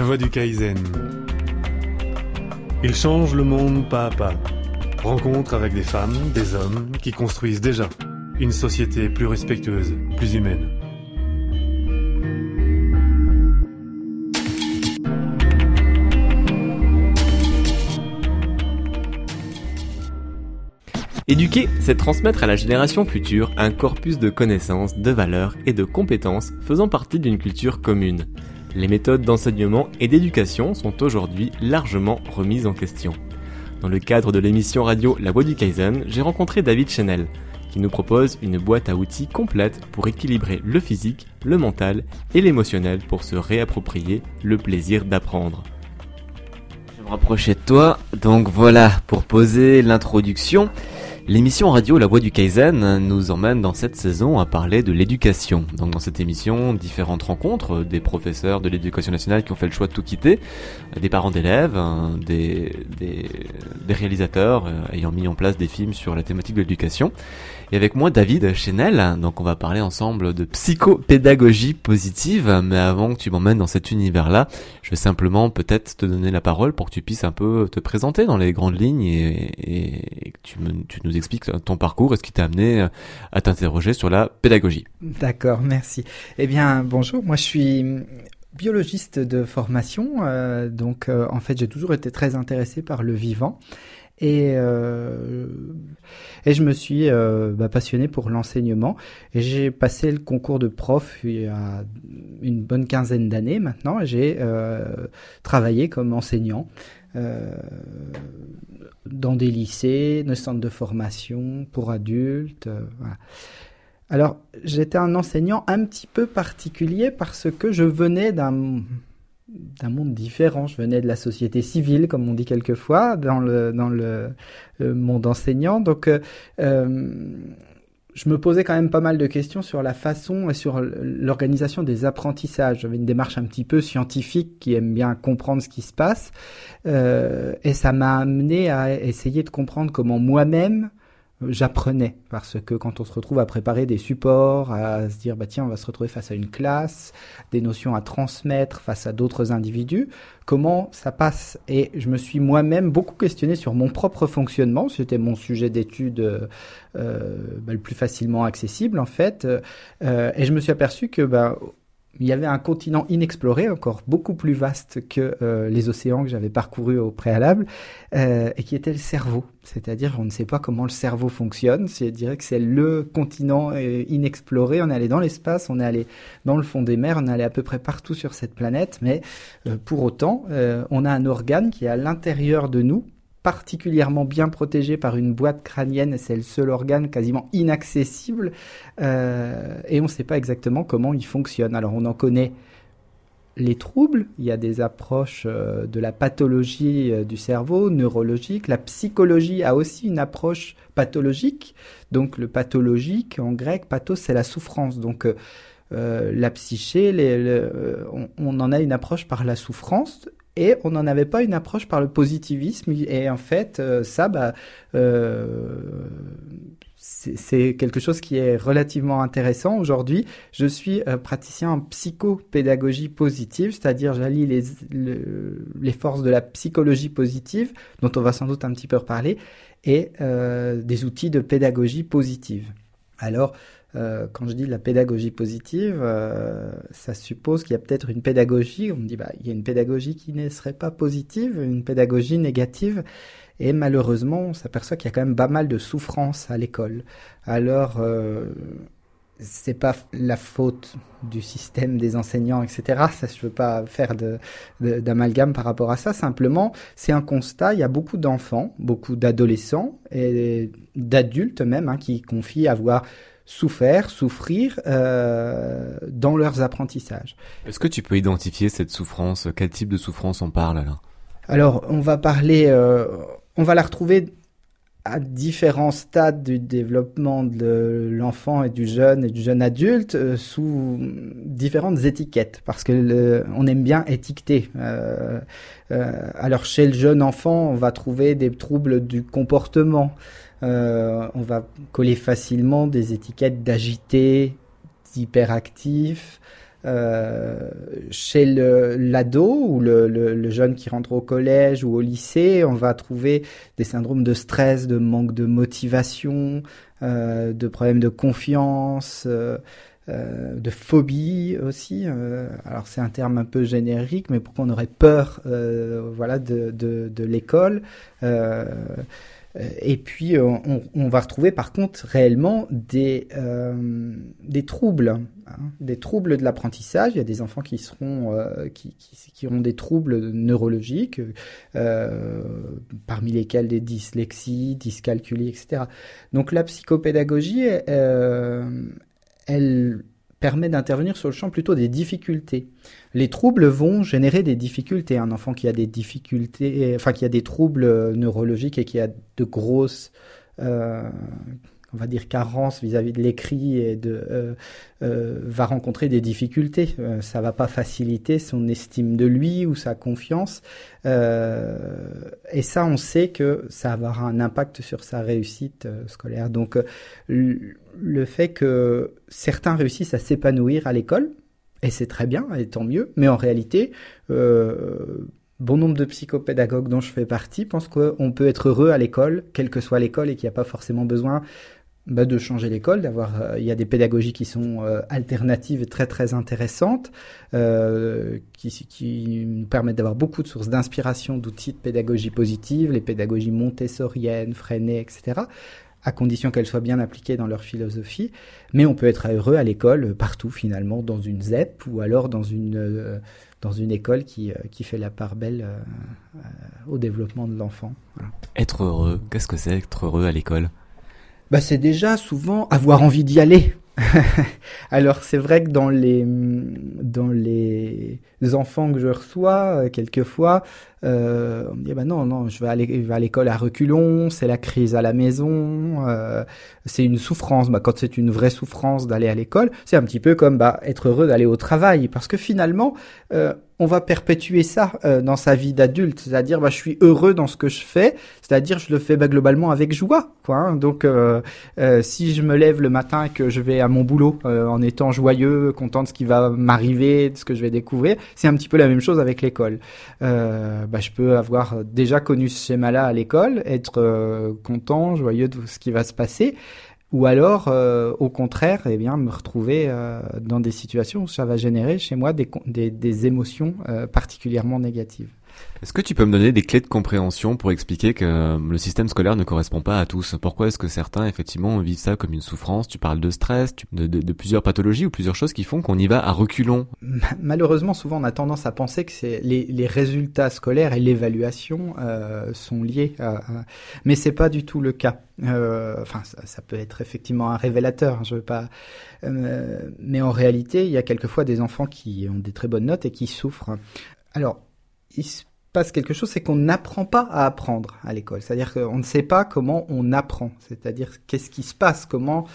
voie du Kaizen. Il change le monde pas à pas. Rencontre avec des femmes, des hommes qui construisent déjà une société plus respectueuse, plus humaine. Éduquer, c'est transmettre à la génération future un corpus de connaissances, de valeurs et de compétences faisant partie d'une culture commune. Les méthodes d'enseignement et d'éducation sont aujourd'hui largement remises en question. Dans le cadre de l'émission radio La Voie du Kaizen, j'ai rencontré David Chenel, qui nous propose une boîte à outils complète pour équilibrer le physique, le mental et l'émotionnel pour se réapproprier le plaisir d'apprendre. Je vais me rapprocher de toi, donc voilà, pour poser l'introduction. L'émission radio La Voie du Kaizen nous emmène dans cette saison à parler de l'éducation. Donc dans cette émission, différentes rencontres, des professeurs de l'éducation nationale qui ont fait le choix de tout quitter, des parents d'élèves, des réalisateurs ayant mis en place des films sur la thématique de l'éducation. Et avec moi, David Chenel, donc on va parler ensemble de psychopédagogie positive, mais avant que tu m'emmènes dans cet univers-là, je vais simplement peut-être te donner la parole pour que tu puisses un peu te présenter dans les grandes lignes et que tu nous expliques ton parcours et ce qui t'a amené à t'interroger sur la pédagogie. D'accord, merci. Eh bien, bonjour, moi je suis biologiste de formation, donc en fait j'ai toujours été très intéressé par le vivant. Et je me suis passionné pour l'enseignement et j'ai passé le concours de prof il y a une bonne quinzaine d'années maintenant et j'ai travaillé comme enseignant dans des lycées, des centres de formation pour adultes. Voilà. Alors j'étais un enseignant un petit peu particulier parce que je venais d'un monde différent. Je venais de la société civile, comme on dit quelquefois, dans le monde enseignant. Donc, je me posais quand même pas mal de questions sur la façon et sur l'organisation des apprentissages. J'avais une démarche un petit peu scientifique qui aime bien comprendre ce qui se passe. Et ça m'a amené à essayer de comprendre comment moi-même j'apprenais, parce que quand on se retrouve à préparer des supports, à se dire tiens on va se retrouver face à une classe, des notions à transmettre face à d'autres individus, comment ça passe? Et je me suis moi-même beaucoup questionné sur mon propre fonctionnement. C'était mon sujet d'étude le plus facilement accessible en fait, et je me suis aperçu que il y avait un continent inexploré, encore beaucoup plus vaste que les océans que j'avais parcourus au préalable, et qui était le cerveau. C'est-à-dire, on ne sait pas comment le cerveau fonctionne. Je dirais que c'est le continent inexploré. On est allé dans l'espace, on est allé dans le fond des mers, on est allé à peu près partout sur cette planète, mais pour autant, on a un organe qui est à l'intérieur de nous, particulièrement bien protégé par une boîte crânienne, c'est le seul organe quasiment inaccessible, et on ne sait pas exactement comment il fonctionne. Alors on en connaît les troubles, il y a des approches de la pathologie du cerveau, neurologique, la psychologie a aussi une approche pathologique, donc le pathologique en grec, pathos c'est la souffrance, donc la psyché, on en a une approche par la souffrance. Et on n'en avait pas une approche par le positivisme. Et en fait, c'est quelque chose qui est relativement intéressant. Aujourd'hui, je suis praticien en psychopédagogie positive, c'est-à-dire j'allie les forces de la psychologie positive, dont on va sans doute un petit peu reparler, et des outils de pédagogie positive. Alors, quand je dis la pédagogie positive, ça suppose qu'il y a peut-être une pédagogie, on me dit il y a une pédagogie qui ne serait pas positive, une pédagogie négative, et malheureusement on s'aperçoit qu'il y a quand même pas mal de souffrance à l'école. Alors c'est pas la faute du système des enseignants, etc. Ça, je veux pas faire d'amalgame par rapport à ça. Simplement, c'est un constat. Il y a beaucoup d'enfants, beaucoup d'adolescents et d'adultes même qui confient avoir souffrir dans leurs apprentissages. Est-ce que tu peux identifier cette souffrance? Quel type de souffrance on parle là? Alors, on va la retrouver à différents stades du développement de l'enfant et du jeune adulte sous différentes étiquettes, parce que on aime bien étiqueter. Alors chez le jeune enfant, on va trouver des troubles du comportement. On va coller facilement des étiquettes d'agité, d'hyperactif, Chez l'ado ou le jeune qui rentre au collège ou au lycée, on va trouver des syndromes de stress, de manque de motivation, de problèmes de confiance, de phobie aussi. Alors c'est un terme un peu générique, mais pourquoi on aurait peur de l'école. Et puis on va retrouver par contre réellement des troubles, des troubles de l'apprentissage. Il y a des enfants qui seront qui auront des troubles neurologiques, parmi lesquels des dyslexies, dyscalculie, etc. Donc la psychopédagogie, elle permet d'intervenir sur le champ plutôt des difficultés. Les troubles vont générer des difficultés. Un enfant qui a des difficultés, enfin qui a des troubles neurologiques et qui a de grosses, on va dire, carences vis-à-vis de l'écrit et va rencontrer des difficultés. Ça va pas faciliter son estime de lui ou sa confiance. Et ça, on sait que ça va avoir un impact sur sa réussite scolaire. Donc, le fait que certains réussissent à s'épanouir à l'école, et c'est très bien, et tant mieux, mais en réalité, bon nombre de psychopédagogues dont je fais partie pensent qu'on peut être heureux à l'école, quelle que soit l'école, et qu'il n'y a pas forcément besoin de changer l'école, il y a des pédagogies qui sont alternatives et très très intéressantes, qui nous permettent d'avoir beaucoup de sources d'inspiration, d'outils de pédagogie positive, les pédagogies montessoriennes, Freinet, etc., à condition qu'elles soient bien appliquées dans leur philosophie. Mais on peut être heureux à l'école, partout finalement, dans une ZEP ou alors dans une école qui fait la part belle au développement de l'enfant. Voilà. Être heureux, qu'est-ce que c'est être heureux à l'école ? C'est déjà souvent avoir envie d'y aller. Alors c'est vrai que dans les enfants que je reçois, quelquefois, on me dit non, je vais aller à l'école à reculons, c'est la crise à la maison, c'est une souffrance. Quand c'est une vraie souffrance d'aller à l'école, c'est un petit peu comme être heureux d'aller au travail, parce que finalement on va perpétuer ça dans sa vie d'adulte, c'est-à-dire je suis heureux dans ce que je fais, c'est-à-dire je le fais globalement avec joie, quoi. Hein. Donc si je me lève le matin et que je vais à mon boulot en étant joyeux, content de ce qui va m'arriver, de ce que je vais découvrir, c'est un petit peu la même chose avec l'école. Je peux avoir déjà connu ce schéma-là à l'école, être content, joyeux de ce qui va se passer. Ou alors, au contraire, me retrouver dans des situations où ça va générer chez moi des émotions particulièrement négatives. Est-ce que tu peux me donner des clés de compréhension pour expliquer que le système scolaire ne correspond pas à tous ? Pourquoi est-ce que certains, effectivement, vivent ça comme une souffrance ? Tu parles de stress, de plusieurs pathologies ou plusieurs choses qui font qu'on y va à reculons. Malheureusement, souvent, on a tendance à penser que c'est les résultats scolaires et l'évaluation sont liés mais c'est pas du tout le cas. Ça peut être effectivement un révélateur, je veux pas... mais en réalité, il y a quelquefois des enfants qui ont des très bonnes notes et qui souffrent. Alors, il se passe quelque chose, c'est qu'on n'apprend pas à apprendre à l'école. C'est-à-dire qu'on ne sait pas comment on apprend. C'est-à-dire qu'est-ce qui se passe, comment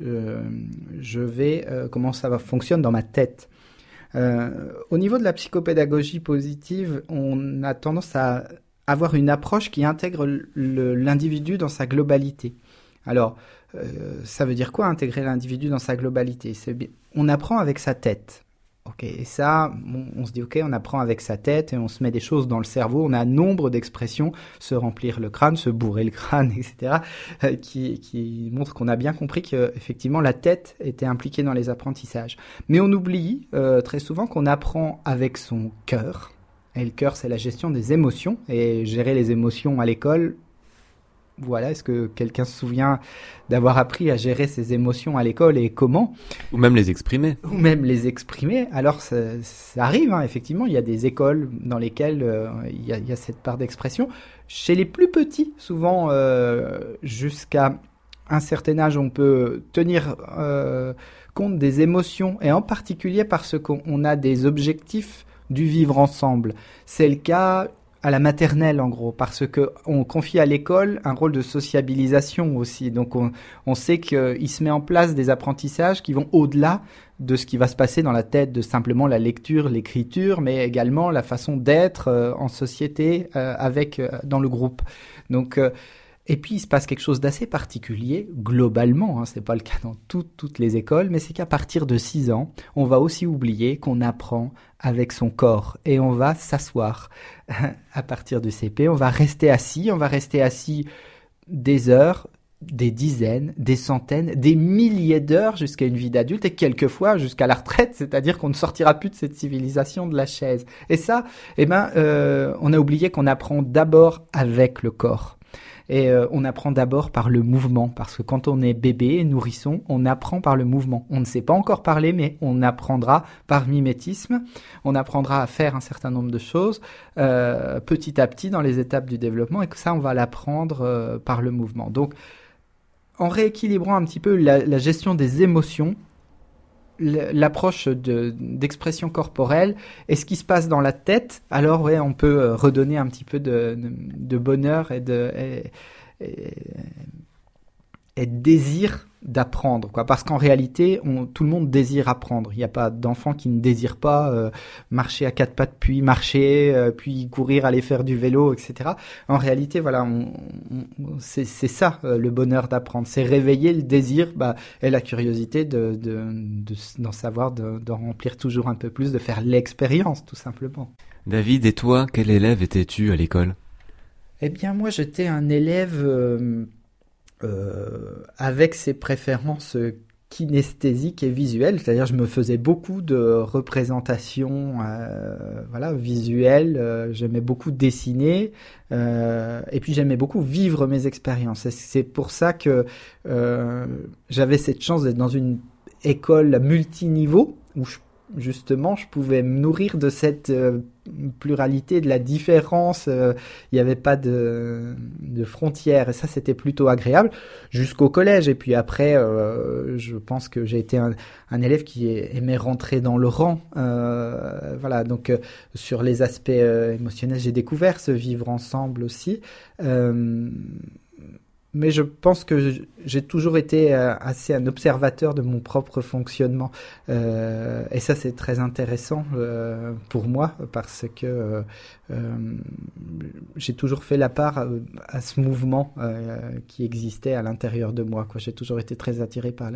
comment ça fonctionne dans ma tête. Au niveau de la psychopédagogie positive, on a tendance à avoir une approche qui intègre l'individu dans sa globalité. Alors, ça veut dire quoi intégrer l'individu dans sa globalité ? On apprend avec sa tête. Ok, et ça, on se dit ok, on apprend avec sa tête et on se met des choses dans le cerveau. On a nombre d'expressions, se remplir le crâne, se bourrer le crâne, etc., qui montrent qu'on a bien compris que effectivement la tête était impliquée dans les apprentissages. Mais on oublie très souvent qu'on apprend avec son cœur. Et le cœur, c'est la gestion des émotions. Et gérer les émotions à l'école, voilà, est-ce que quelqu'un se souvient d'avoir appris à gérer ses émotions à l'école et comment ? Ou même les exprimer. Alors, ça arrive, hein, effectivement. Il y a des écoles dans lesquelles il y a cette part d'expression. Chez les plus petits, souvent, jusqu'à un certain âge, on peut tenir compte des émotions, et en particulier parce qu'on a des objectifs du vivre ensemble. C'est le cas à la maternelle, en gros, parce que on confie à l'école un rôle de sociabilisation aussi. Donc, on sait qu'il se met en place des apprentissages qui vont au-delà de ce qui va se passer dans la tête, de simplement la lecture, l'écriture, mais également la façon d'être en société dans le groupe. Donc, Et puis, il se passe quelque chose d'assez particulier, globalement, c'est pas le cas dans toutes les écoles, mais c'est qu'à partir de 6 ans, on va aussi oublier qu'on apprend avec son corps et on va s'asseoir. À partir du CP, on va rester assis des heures, des dizaines, des centaines, des milliers d'heures jusqu'à une vie d'adulte et quelquefois jusqu'à la retraite, c'est-à-dire qu'on ne sortira plus de cette civilisation de la chaise. Et ça, on a oublié qu'on apprend d'abord avec le corps. Et on apprend d'abord par le mouvement, parce que quand on est bébé, nourrisson, on apprend par le mouvement. On ne sait pas encore parler, mais on apprendra par mimétisme. On apprendra à faire un certain nombre de choses petit à petit dans les étapes du développement, et que ça, on va l'apprendre par le mouvement. Donc, en rééquilibrant un petit peu la gestion des émotions, l'approche d'expression corporelle et ce qui se passe dans la tête, alors on peut redonner un petit peu de bonheur et de désir d'apprendre, quoi. Parce qu'en réalité, tout le monde désire apprendre. Il n'y a pas d'enfant qui ne désire pas marcher à 4 pattes, puis marcher, puis courir, aller faire du vélo, etc. En réalité, voilà, c'est ça le bonheur d'apprendre. C'est réveiller le désir et la curiosité d'en savoir, d'en remplir toujours un peu plus, de faire l'expérience, tout simplement. David, et toi, quel élève étais-tu à l'école ? Eh bien, moi, j'étais un élève... avec ses préférences kinesthésiques et visuelles, c'est-à-dire je me faisais beaucoup de représentations visuelles, j'aimais beaucoup dessiner et puis j'aimais beaucoup vivre mes expériences. Et c'est pour ça que j'avais cette chance d'être dans une école multiniveau où justement je pouvais me nourrir de cette pluralité, de la différence, il n'y avait pas de frontières et ça c'était plutôt agréable jusqu'au collège. Et puis après je pense que j'ai été un élève qui aimait rentrer dans le rang, donc sur les aspects émotionnels j'ai découvert ce vivre ensemble aussi, mais je pense que j'ai toujours été assez un observateur de mon propre fonctionnement. Et ça, c'est très intéressant pour moi parce que j'ai toujours fait la part à ce mouvement qui existait à l'intérieur de moi, quoi. J'ai toujours été très attiré par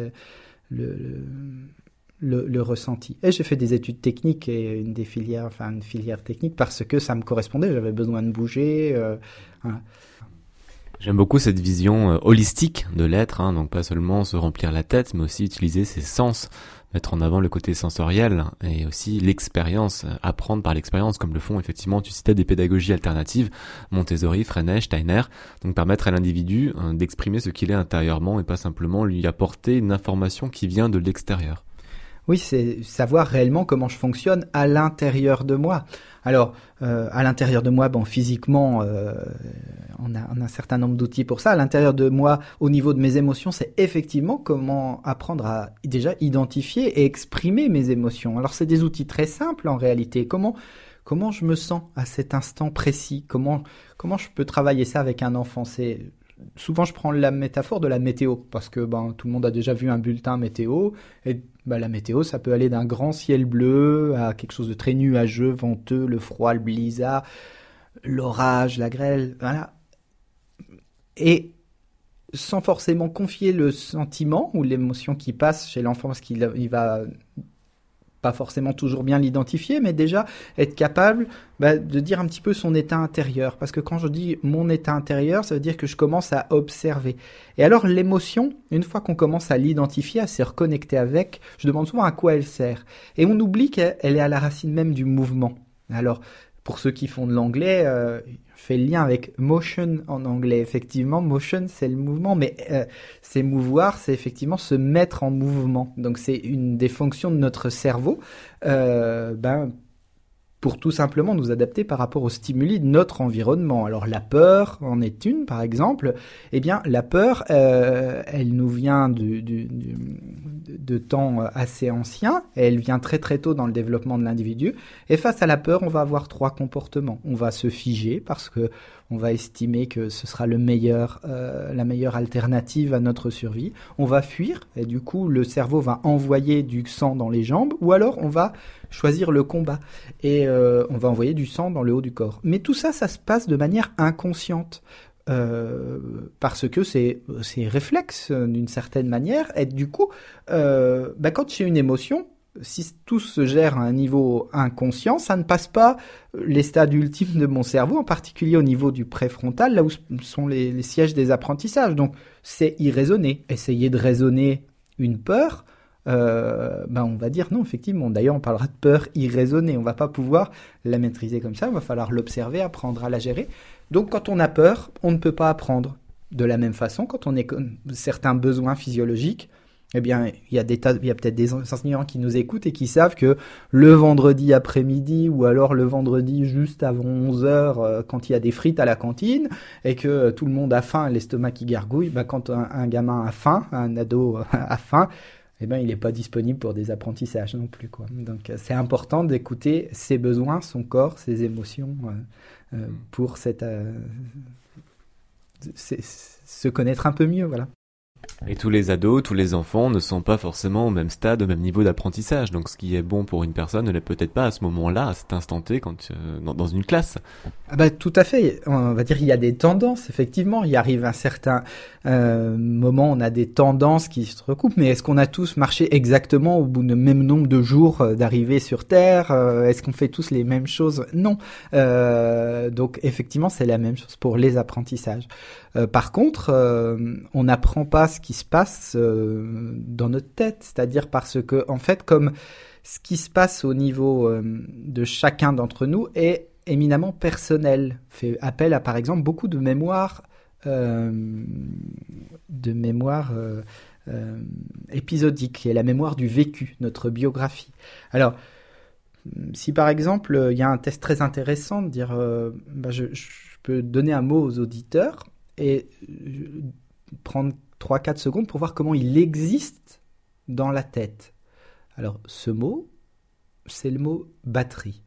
le ressenti. Et j'ai fait des études techniques et une filière technique parce que ça me correspondait. J'avais besoin de bouger. Voilà. J'aime beaucoup cette vision holistique de l'être, donc pas seulement se remplir la tête, mais aussi utiliser ses sens, mettre en avant le côté sensoriel et aussi l'expérience, apprendre par l'expérience, comme le font effectivement, tu citais des pédagogies alternatives, Montessori, Freinet, Steiner, donc permettre à l'individu d'exprimer ce qu'il est intérieurement et pas simplement lui apporter une information qui vient de l'extérieur. Oui, c'est savoir réellement comment je fonctionne à l'intérieur de moi. Alors, à l'intérieur de moi, physiquement, on a un certain nombre d'outils pour ça. À l'intérieur de moi, au niveau de mes émotions, c'est effectivement comment apprendre à déjà identifier et exprimer mes émotions. Alors, c'est des outils très simples en réalité. Comment je me sens à cet instant précis ? Comment je peux travailler ça avec un enfant ? Souvent, je prends la métaphore de la météo parce que tout le monde a déjà vu un bulletin météo et la météo, ça peut aller d'un grand ciel bleu à quelque chose de très nuageux, venteux, le froid, le blizzard, l'orage, la grêle, voilà. Et sans forcément confier le sentiment ou l'émotion qui passe chez l'enfant parce qu'il va pas forcément toujours bien l'identifier, mais déjà être capable de dire un petit peu son état intérieur. Parce que quand je dis mon état intérieur, ça veut dire que je commence à observer. Et alors l'émotion, une fois qu'on commence à l'identifier, à se reconnecter avec, je demande souvent à quoi elle sert. Et on oublie qu'elle est à la racine même du mouvement. Alors, pour ceux qui font de l'anglais, je fais le lien avec motion en anglais. Effectivement, motion, c'est le mouvement, mais c'est mouvoir, c'est effectivement se mettre en mouvement. Donc, c'est une des fonctions de notre cerveau, pour tout simplement nous adapter par rapport aux stimuli de notre environnement. Alors, la peur en est une, par exemple. Eh bien, la peur, elle nous vient de temps assez anciens, et elle vient très très tôt dans le développement de l'individu. Et face à la peur, on va avoir 3 comportements. On va se figer parce que on va estimer que ce sera la meilleure alternative à notre survie. On va fuir, et du coup, le cerveau va envoyer du sang dans les jambes, ou alors on va choisir le combat, et on va envoyer du sang dans le haut du corps. Mais tout ça, ça se passe de manière inconsciente. parce que c'est réflexe d'une certaine manière. Et du coup, quand j'ai une émotion, si tout se gère à un niveau inconscient, ça ne passe pas les stades ultimes de mon cerveau, en particulier au niveau du préfrontal, là où sont les sièges des apprentissages. Donc, c'est irraisonné. Essayer de raisonner une peur, on va dire non, effectivement. D'ailleurs, on parlera de peur irraisonnée. On va pas pouvoir la maîtriser comme ça. Il va falloir l'observer, apprendre à la gérer. Donc, quand on a peur, on ne peut pas apprendre. De la même façon, quand on a certains besoins physiologiques, eh bien, il y a peut-être des enseignants qui nous écoutent et qui savent que le vendredi après-midi ou alors le vendredi juste avant 11h, quand il y a des frites à la cantine et que tout le monde a faim, l'estomac qui gargouille, quand un gamin a faim, un ado a faim, eh ben, il n'est pas disponible pour des apprentissages non plus, quoi. Donc, c'est important d'écouter ses besoins, son corps, ses émotions pour se connaître un peu mieux, voilà. Et tous les ados, tous les enfants ne sont pas forcément au même stade, au même niveau d'apprentissage. Donc ce qui est bon pour une personne ne l'est peut-être pas à ce moment-là, à cet instant T, dans une classe. Tout à fait. On va dire qu'il y a des tendances, effectivement. Il arrive un certain moment, on a des tendances qui se recoupent. Mais est-ce qu'on a tous marché exactement au bout du même nombre de jours d'arrivée sur Terre ? Est-ce qu'on fait tous les mêmes choses ? Non. Donc effectivement, c'est la même chose pour les apprentissages. Par contre, on n'apprend pas ce qui se passe dans notre tête, c'est-à-dire parce que, en fait, comme ce qui se passe au niveau de chacun d'entre nous est éminemment personnel, fait appel à, par exemple, beaucoup de mémoire épisodique, qui est la mémoire du vécu, notre biographie. Alors, si par exemple, il y a un test très intéressant de dire, je peux donner un mot aux auditeurs et prendre 3-4 secondes pour voir comment il existe dans la tête. Alors, ce mot, c'est le mot batterie.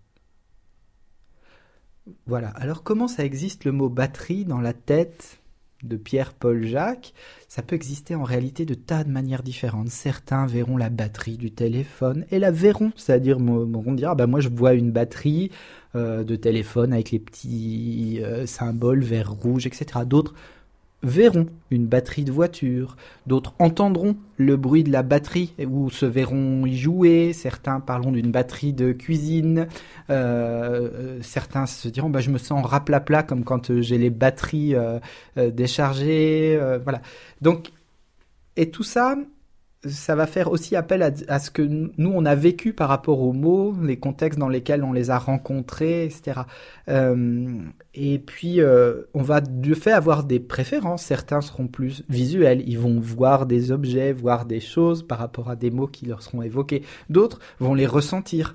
Voilà. Alors, comment ça existe le mot batterie dans la tête de Pierre-Paul Jacques ? Ça peut exister en réalité de tas de manières différentes. Certains verront la batterie du téléphone et la verront, c'est-à-dire vont dire moi je vois une batterie de téléphone avec les petits symboles vert, rouge, etc. D'autres verront une batterie de voiture, d'autres entendront le bruit de la batterie ou se verront y jouer, certains parleront d'une batterie de cuisine, certains se diront je me sens raplapla comme quand j'ai les batteries déchargées, voilà. Donc, et tout ça, ça va faire aussi appel à ce que nous, on a vécu par rapport aux mots, les contextes dans lesquels on les a rencontrés, etc. Et puis, on va de fait avoir des préférences. Certains seront plus visuels. Ils vont voir des objets, voir des choses par rapport à des mots qui leur seront évoqués. D'autres vont les ressentir.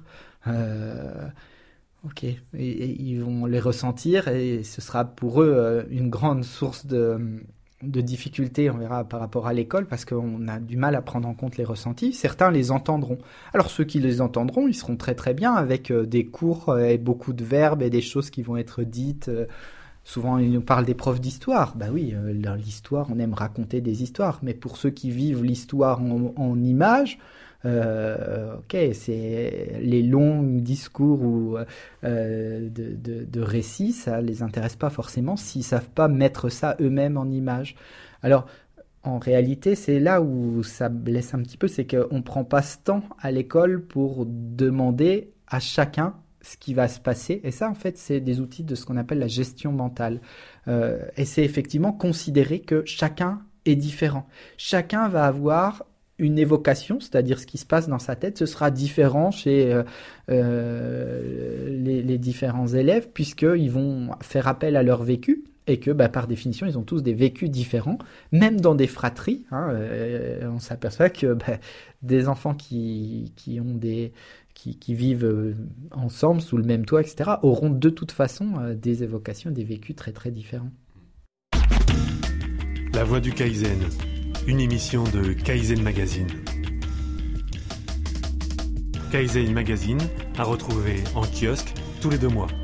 Ok. Et ils vont les ressentir et ce sera pour eux une grande source de difficultés, on verra, par rapport à l'école, parce qu'on a du mal à prendre en compte les ressentis. Certains les entendront. Alors ceux qui les entendront, ils seront très très bien avec des cours et beaucoup de verbes et des choses qui vont être dites. Souvent, ils nous parlent des profs d'histoire. Oui, dans l'histoire, on aime raconter des histoires. Mais pour ceux qui vivent l'histoire en images, c'est les longs discours ou de récits, ça les intéresse pas forcément s'ils savent pas mettre ça eux-mêmes en images. Alors, en réalité, c'est là où ça blesse un petit peu, c'est qu'on prend pas ce temps à l'école pour demander à chacun ce qui va se passer. Et ça, en fait, c'est des outils de ce qu'on appelle la gestion mentale. Et c'est effectivement considérer que chacun est différent. Chacun va avoir une évocation, c'est-à-dire ce qui se passe dans sa tête, ce sera différent chez les différents élèves, puisqu'ils vont faire appel à leur vécu, et que par définition, ils ont tous des vécus différents, même dans des fratries. On s'aperçoit que des enfants qui vivent ensemble, sous le même toit, etc., auront de toute façon des évocations, des vécus très très différents. La voix du Kaizen, une émission de Kaizen Magazine. Kaizen Magazine à retrouver en kiosque tous les 2 mois.